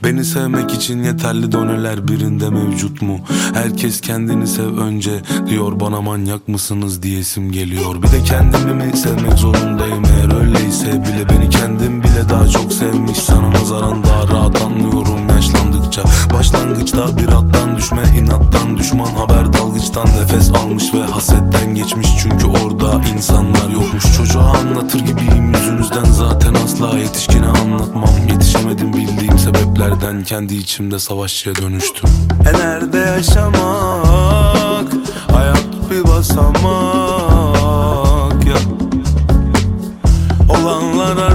Beni sevmek için yeterli doneler birinde mevcut mu? Herkes kendini sev önce diyor, bana manyak mısınız diyesim geliyor. Bir de kendimi mi sevmek zorundayım? Eğer öyleyse bile beni kendim bile daha çok sevmiş. Sana nazaran daha rahat anlıyorum yaşlandıkça. Başlangıçta bir attan düşme, inattan düşman haber dalgıçtan nefes almış ve hasetten geçmiş. Çünkü orada insanlar yokmuş. Çocuğa anlatır gibiyim yüzünüzden, zaten asla yetişkine anlatmam. Yetişemedim bildiğim sebeplerden, kendi içimde savaşçıya dönüştüm. Nerede yaşamak, hayat bir basamak ya. Olanlara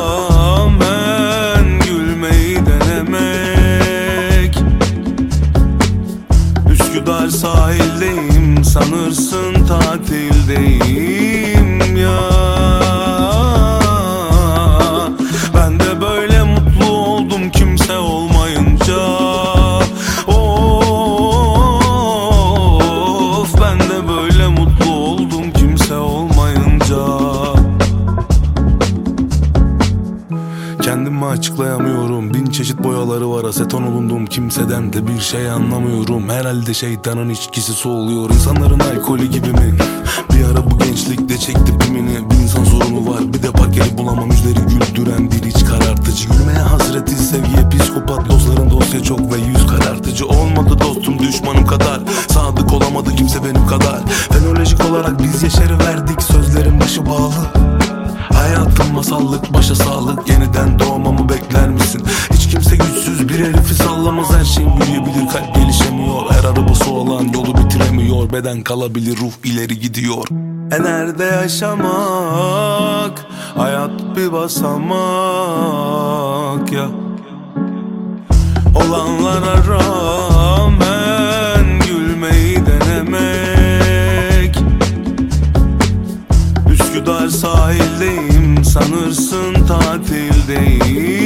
rağmen gülmeyi denemek. Üsküdar sahildeyim, sanırsın tatildeyim ya. Ben de böyle mutlu oldum kimse olmayınca. Of, ben de böyle mutlu oldum kimse olmayınca. Kendimi açıklayamıyorum, bin çeşit boyaları var, aseton olundum, kimseden de bir şey anlamıyorum. Herhalde şeytanın içkisi soğuluyor, insanların alkolü gibi mi? Bir ara bu gençlikte çekti pimini. Bir insan sorunu var, bir de paketi bulamam, yüzleri güldüren bir iç karartıcı. Gülmeye hasreti seviye psikopat, dozların dosya çok ve yüz karartıcı. Olmadı dostum düşmanım kadar, sadık olamadı kimse benim kadar. Fenolojik olarak biz yeşeri verdik, sözlerin başı bağlı. Hayatım masallık, başa sağlık, yeniden doğmamı bekler misin? Hiç kimse güçsüz bir herifi sallamaz, her şey büyüyebilir, kalp gelişemiyor. Her arabası olan yolu bitiremiyor, beden kalabilir, ruh ileri gidiyor. Nerede yaşamak, hayat bir basamak ya. Olanlara rağmen gülmeyi denemek. Üsküdar sahildeyim, sanırsın tatildeyim